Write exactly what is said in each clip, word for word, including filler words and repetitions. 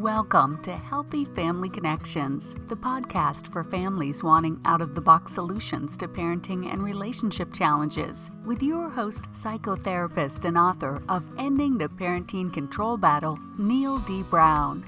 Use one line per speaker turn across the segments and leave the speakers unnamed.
Welcome to Healthy Family Connections, the podcast for families wanting out-of-the-box solutions to parenting and relationship challenges, with your host, psychotherapist and author of Ending the Parenting Control Battle, Neil D. Brown.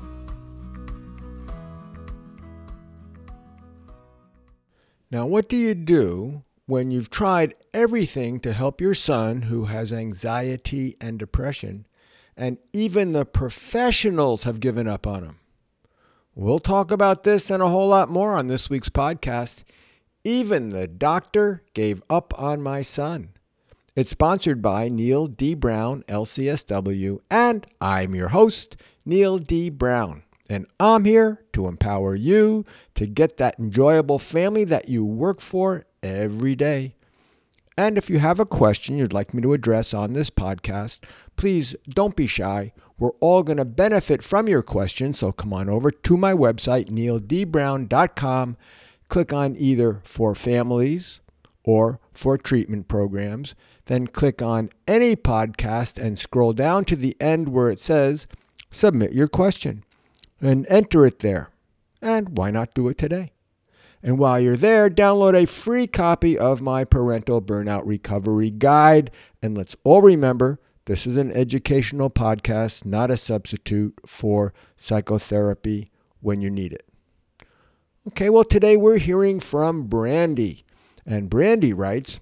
Now, what do you do when you've tried everything to help your son who has anxiety and depression, and even the professionals have given up on him? We'll talk about this and a whole lot more on this week's podcast. Even the doctor gave up on my son. It's sponsored by Neil D. Brown, L C S W, and I'm your host, Neil D. Brown. And I'm here to empower you to get that enjoyable family that you work for every day. And if you have a question you'd like me to address on this podcast, please don't be shy. We're all going to benefit from your questions, so come on over to my website, neil d brown dot com. Click on either for families or for treatment programs. Then click on any podcast and scroll down to the end where it says submit your question and enter it there. And why not do it today? And while you're there, download a free copy of my Parental Burnout Recovery Guide. And let's all remember, this is an educational podcast, not a substitute for psychotherapy when you need it. Okay, well, today we're hearing from Brandy. And Brandy writes,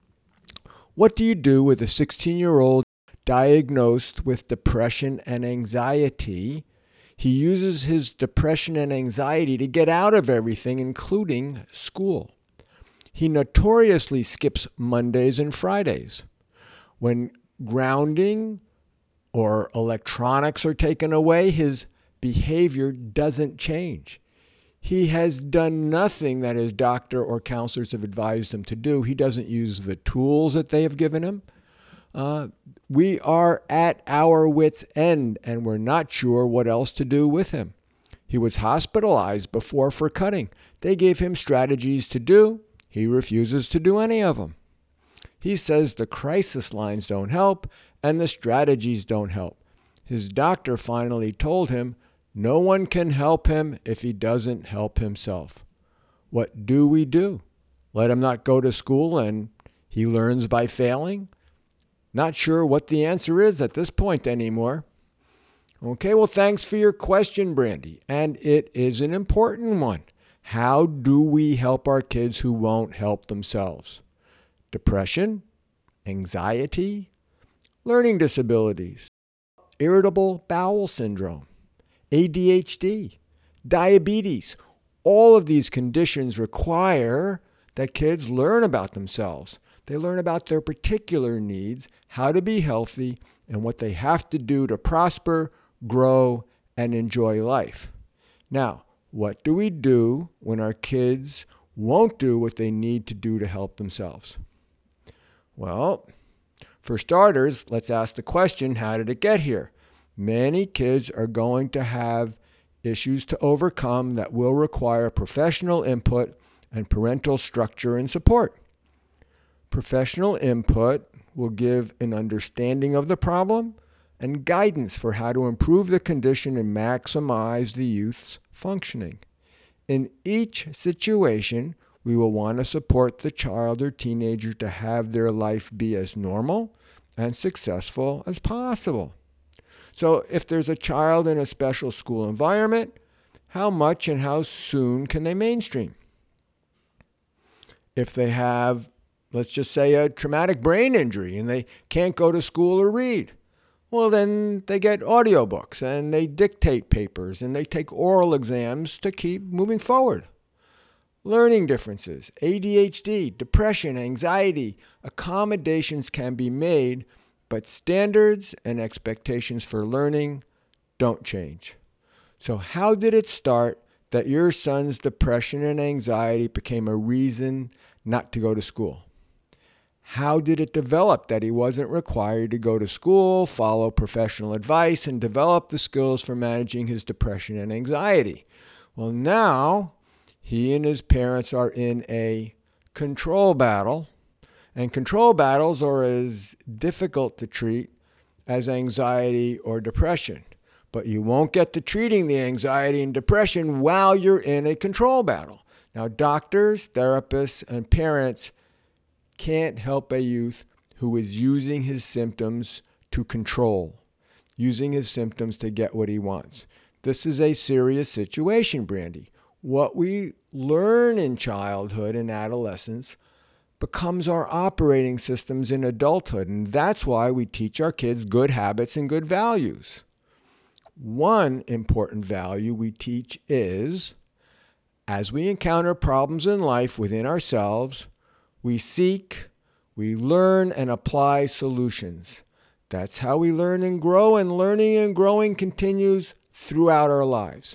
what do you do with a sixteen-year-old diagnosed with depression and anxiety? He uses his depression and anxiety to get out of everything, including school. He notoriously skips Mondays and Fridays. When grounding or electronics are taken away, his behavior doesn't change. He has done nothing that his doctor or counselors have advised him to do. He doesn't use the tools that they have given him. Uh, we are at our wit's end, and we're not sure what else to do with him. He was hospitalized before for cutting. They gave him strategies to do. He refuses to do any of them. He says the crisis lines don't help, and the strategies don't help. His doctor finally told him no one can help him if he doesn't help himself. What do we do? Let him not go to school and he learns by failing? Not sure what the answer is at this point anymore. Okay, well, thanks for your question, Brandy. And it is an important one. How do we help our kids who won't help themselves? Depression, anxiety, learning disabilities, irritable bowel syndrome, A D H D, diabetes. All of these conditions require that kids learn about themselves. They learn about their particular needs, how to be healthy, and what they have to do to prosper, grow, and enjoy life. Now, what do we do when our kids won't do what they need to do to help themselves? Well, for starters, let's ask the question, how did it get here? Many kids are going to have issues to overcome that will require professional input and parental structure and support. Professional input will give an understanding of the problem and guidance for how to improve the condition and maximize the youth's functioning. In each situation, we will want to support the child or teenager to have their life be as normal and successful as possible. So if there's a child in a special school environment, how much and how soon can they mainstream? If they have, let's just say, a traumatic brain injury and they can't go to school or read, well, then they get audiobooks and they dictate papers and they take oral exams to keep moving forward. Learning differences, A D H D, depression, anxiety, accommodations can be made, but standards and expectations for learning don't change. So how did it start that your son's depression and anxiety became a reason not to go to school? How did it develop that he wasn't required to go to school, follow professional advice, and develop the skills for managing his depression and anxiety? Well, now he and his parents are in a control battle, and control battles are as difficult to treat as anxiety or depression. but you won't get to treating the anxiety and depression while you're in a control battle. Now, doctors, therapists, and parents can't help a youth who is using his symptoms to control, using his symptoms to get what he wants. This is a serious situation, Brandy. What we learn in childhood and adolescence becomes our operating systems in adulthood, and that's why we teach our kids good habits and good values. One important value we teach is, as we encounter problems in life within ourselves, we seek, we learn, and apply solutions. That's how we learn and grow, and learning and growing continues throughout our lives.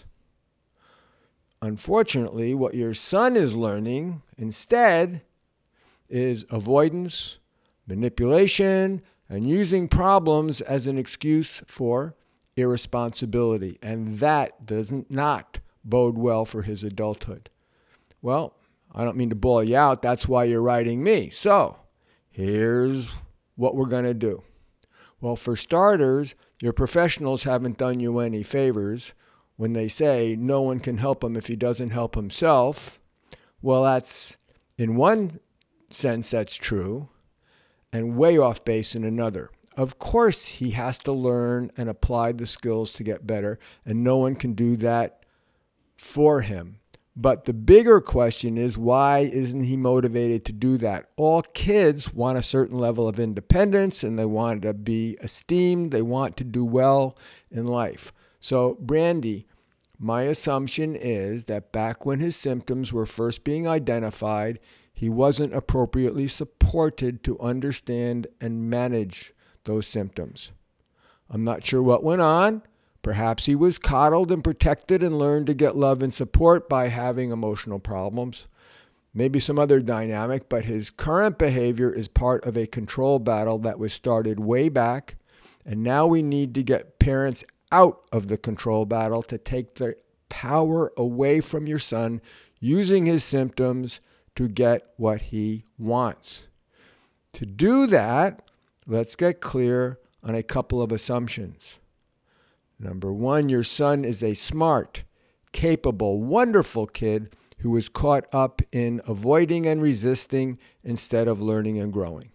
Unfortunately, what your son is learning instead is avoidance, manipulation, and using problems as an excuse for irresponsibility. And that does not bode well for his adulthood. Well, I don't mean to bawl you out. That's why you're writing me. So, here's what we're going to do. Well, for starters, your professionals haven't done you any favors when they say no one can help him if he doesn't help himself. Well, that's, in one sense, that's true, and way off base in another. Of course, he has to learn and apply the skills to get better, and no one can do that for him. But the bigger question is, why isn't he motivated to do that? All kids want a certain level of independence, and they want to be esteemed. They want to do well in life. So, Brandy, my assumption is that back when his symptoms were first being identified, he wasn't appropriately supported to understand and manage those symptoms. I'm not sure what went on. Perhaps he was coddled and protected and learned to get love and support by having emotional problems. Maybe some other dynamic, but his current behavior is part of a control battle that was started way back, and now we need to get parents out of the control battle to take the power away from your son using his symptoms to get what he wants. To do that, let's get clear on a couple of assumptions. Number one, your son is a smart, capable, wonderful kid who is caught up in avoiding and resisting instead of learning and growing.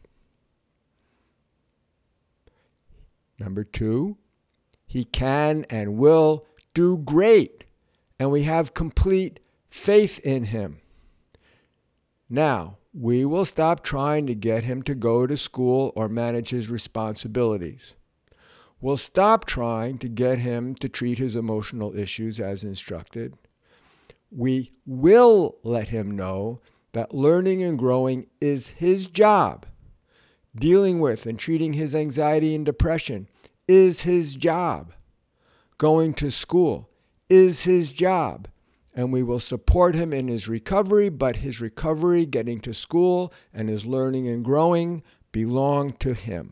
Number two, he can and will do great, and we have complete faith in him. Now, we will stop trying to get him to go to school or manage his responsibilities. We'll stop trying to get him to treat his emotional issues as instructed. We will let him know that learning and growing is his job. Dealing with and treating his anxiety and depression is his job. Going to school is his job. And we will support him in his recovery, but his recovery, getting to school, and his learning and growing belong to him.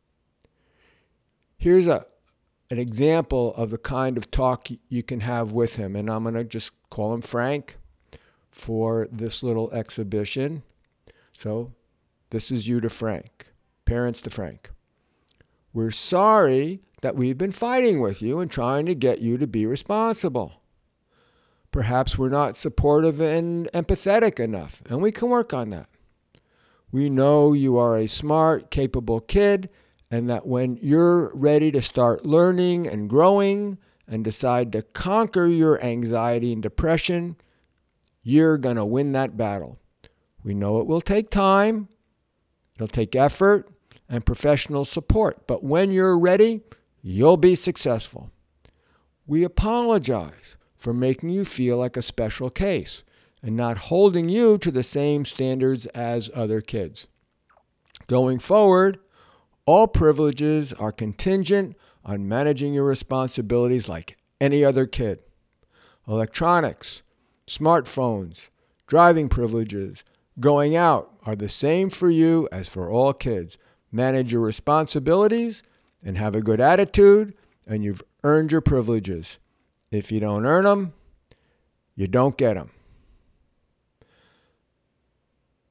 Here's a, an example of the kind of talk you can have with him, and I'm going to just call him Frank for this little exhibition. So, this is you to Frank, parents to Frank. We're sorry that we've been fighting with you and trying to get you to be responsible. Perhaps we're not supportive and empathetic enough, and we can work on that. We know you are a smart, capable kid, and that when you're ready to start learning and growing and decide to conquer your anxiety and depression, you're going to win that battle. We know it will take time, it'll take effort, and professional support, but when you're ready, you'll be successful. We apologize for making you feel like a special case and not holding you to the same standards as other kids. Going forward, all privileges are contingent on managing your responsibilities like any other kid. Electronics, smartphones, driving privileges, going out are the same for you as for all kids. Manage your responsibilities and have a good attitude, and you've earned your privileges. If you don't earn them, you don't get them.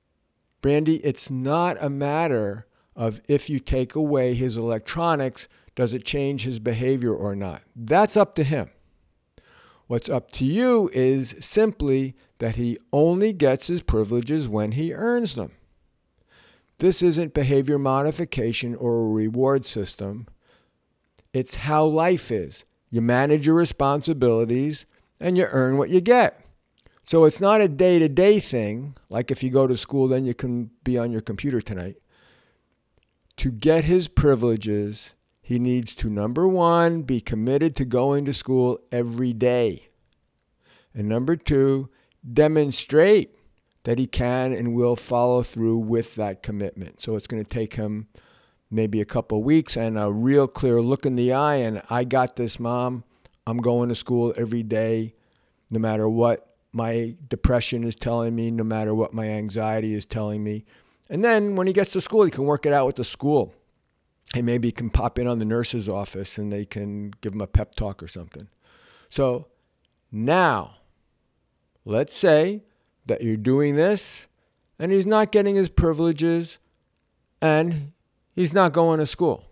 Brandy, it's not a matter of if you take away his electronics, Does it change his behavior or not? That's up to him. What's up to you is simply that he only gets his privileges when he earns them. This isn't behavior modification or a reward system. It's how life is. You manage your responsibilities and you earn what you get. So it's not a day-to-day thing, like if you go to school, then you can be on your computer tonight. To get his privileges, he needs to, number one, be committed to going to school every day. And number two, demonstrate that he can and will follow through with that commitment. So it's going to take him maybe a couple weeks and a real clear look in the eye, and I got this, Mom. I'm going to school every day, no matter what my depression is telling me, no matter what my anxiety is telling me. And then when he gets to school, he can work it out with the school. He maybe can pop in on the nurse's office and they can give him a pep talk or something. So now, let's say that you're doing this and he's not getting his privileges and he's not going to school.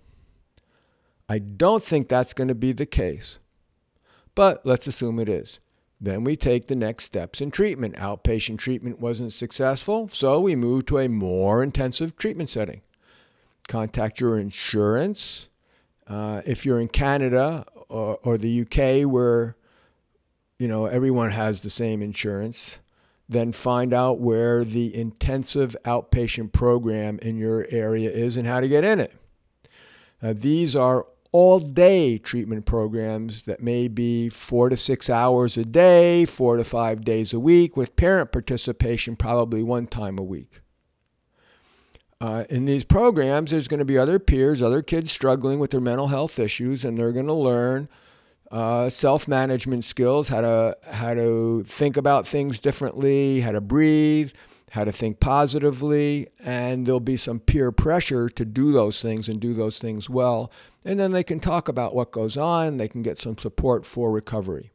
I don't think that's going to be the case, but let's assume it is. Then we take the next steps in treatment. Outpatient treatment wasn't successful, so we move to a more intensive treatment setting. Contact your insurance. Uh, if you're in Canada or, or the U K where, you know, everyone has the same insurance, then find out where the intensive outpatient program in your area is and how to get in it. Uh, these are all-day treatment programs that may be four to six hours a day, four to five days a week, with parent participation probably one time a week. Uh, in these programs, there's going to be other peers, other kids struggling with their mental health issues, and they're going to learn uh, self-management skills, how to how to think about things differently, how to breathe, how to think positively, and there'll be some peer pressure to do those things and do those things well. And then they can talk about what goes on. They can get some support for recovery.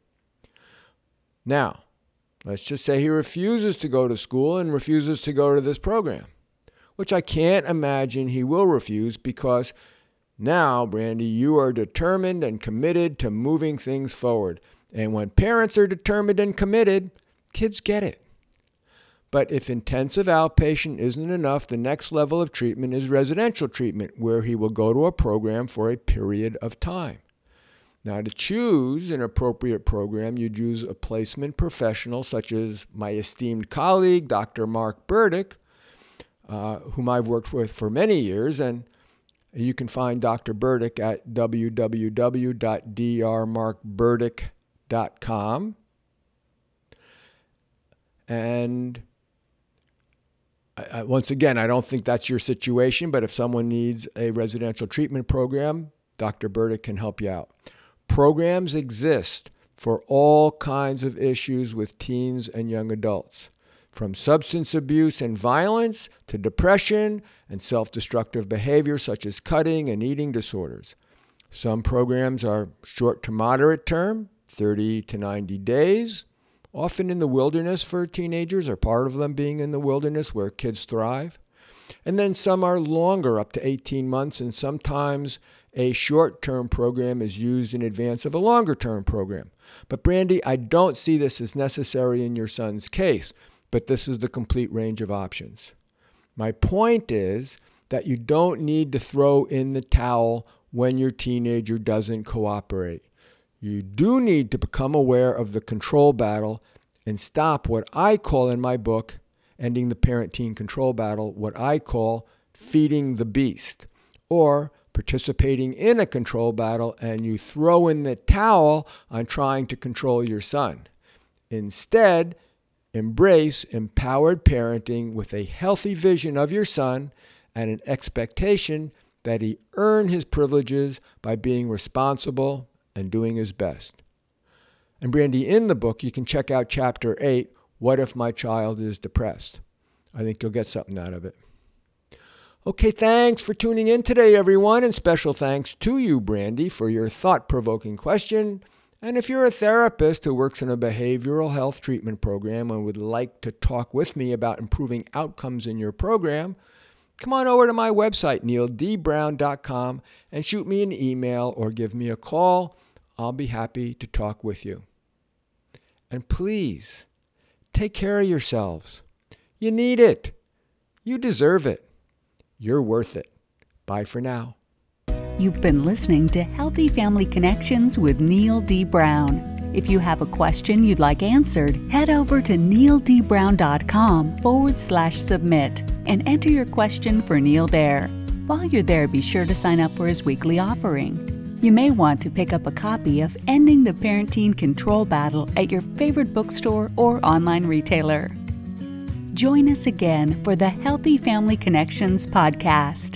Now, let's just say he refuses to go to school and refuses to go to this program, which I can't imagine he will refuse, because now, Brandy, you are determined and committed to moving things forward. And when parents are determined and committed, kids get it. But if intensive outpatient isn't enough, the next level of treatment is residential treatment, where he will go to a program for a period of time. Now, to choose an appropriate program, you'd use a placement professional such as my esteemed colleague, Doctor Mark Burdick, uh, whom I've worked with for many years. And you can find Doctor Burdick at w w w dot d r mark burdick dot com. And I, once again, I don't think that's your situation, but if someone needs a residential treatment program, Doctor Burdick can help you out. Programs exist for all kinds of issues with teens and young adults, from substance abuse and violence to depression and self-destructive behavior such as cutting and eating disorders. Some programs are short to moderate term, thirty to ninety days, often in the wilderness for teenagers, or part of them being in the wilderness where kids thrive. And then some are longer, up to eighteen months, and sometimes a short-term program is used in advance of a longer-term program. But Brandy, I don't see this as necessary in your son's case, but this is the complete range of options. My point is that you don't need to throw in the towel when your teenager doesn't cooperate. You do need to become aware of the control battle and stop what I call in my book, Ending the Parent-Teen Control Battle, what I call feeding the beast, or participating in a control battle and you throw in the towel on trying to control your son. Instead, embrace empowered parenting with a healthy vision of your son and an expectation that he earn his privileges by being responsible and doing his best. And Brandy, in the book, you can check out Chapter eight, What If My Child is Depressed? I think you'll get something out of it. Okay, thanks for tuning in today, everyone, and special thanks to you, Brandy, for your thought-provoking question. And if you're a therapist who works in a behavioral health treatment program and would like to talk with me about improving outcomes in your program, come on over to my website, neil d brown dot com, and shoot me an email or give me a call. I'll be happy to talk with you. And please, take care of yourselves. You need it. You deserve it. You're worth it. Bye for now.
You've been listening to Healthy Family Connections with Neil D. Brown. If you have a question you'd like answered, head over to neildbrown.com forward slash submit and enter your question for Neil there. While you're there, be sure to sign up for his weekly offering. You may want to pick up a copy of Ending the Parenting Control Battle at your favorite bookstore or online retailer. Join us again for the Healthy Family Connections podcast.